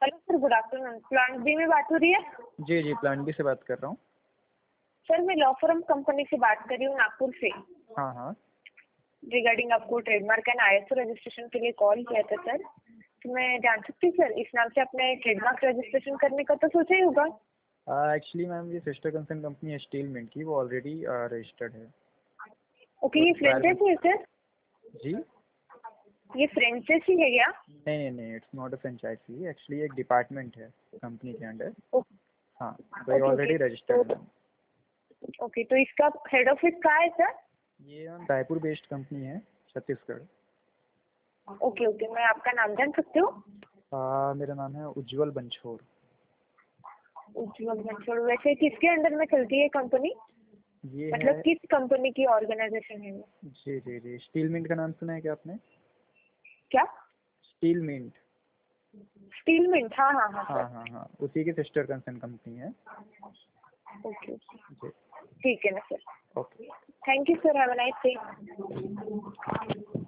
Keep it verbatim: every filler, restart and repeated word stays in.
Hello sir, good afternoon. Plant B में बात हो रही है? जी जी प्लांट बी से बात कर रहा हूँ। सर मैं लॉ फर्म कंपनी से बात कर रही हूँ, नागपुर से। हाँ हाँ रिगार्डिंग आपको ट्रेडमार्क एंड आईएसओ रजिस्ट्रेशन के लिए कॉल किया था सर। तो मैं जान सकती हूँ सर, इस नाम से अपने ट्रेडमार्क रजिस्ट्रेशन करने का तो सोचा ही होगा। एक्चुअली मैम ये सिस्टर कंसर्न कंपनी है स्टील मिंट की, वो ऑलरेडी रजिस्टर्ड है। ओके, ये फ्रेंचाइजी है सर? जी ये फ्रेंचाइजी है क्या? नहीं नहीं नहीं, it's not a franchise, actually एक डिपार्टमेंट है कंपनी के अंडर। हाँ तो ये ऑलरेडी रजिस्टर्ड है। ओके, तो इसका हेड ऑफिस कहाँ है सर? ये रायपुर बेस्ड कंपनी है, छत्तीसगढ़। ओके ओके, मैं आपका नाम जान सकती हूँ? आ, मेरा नाम है उज्जवल बंछोड़। उज्जवल बंछोड़। वैसे किसके अंडर में चलती है कंपनी? ये मतलब है किस कंपनी की ऑर्गेनाइजेशन है वो? जी जी जी स्टील मिंट का नाम सुना है क्या आपने? क्या? Steel mint. स्टील मिंट, हाँ हाँ हाँ हाँ सर। हाँ हाँ उसी की सिस्टर कंसर्न कंपनी है। ओके जी ठीक है ना sir. Okay. Thank you sir, have a nice day.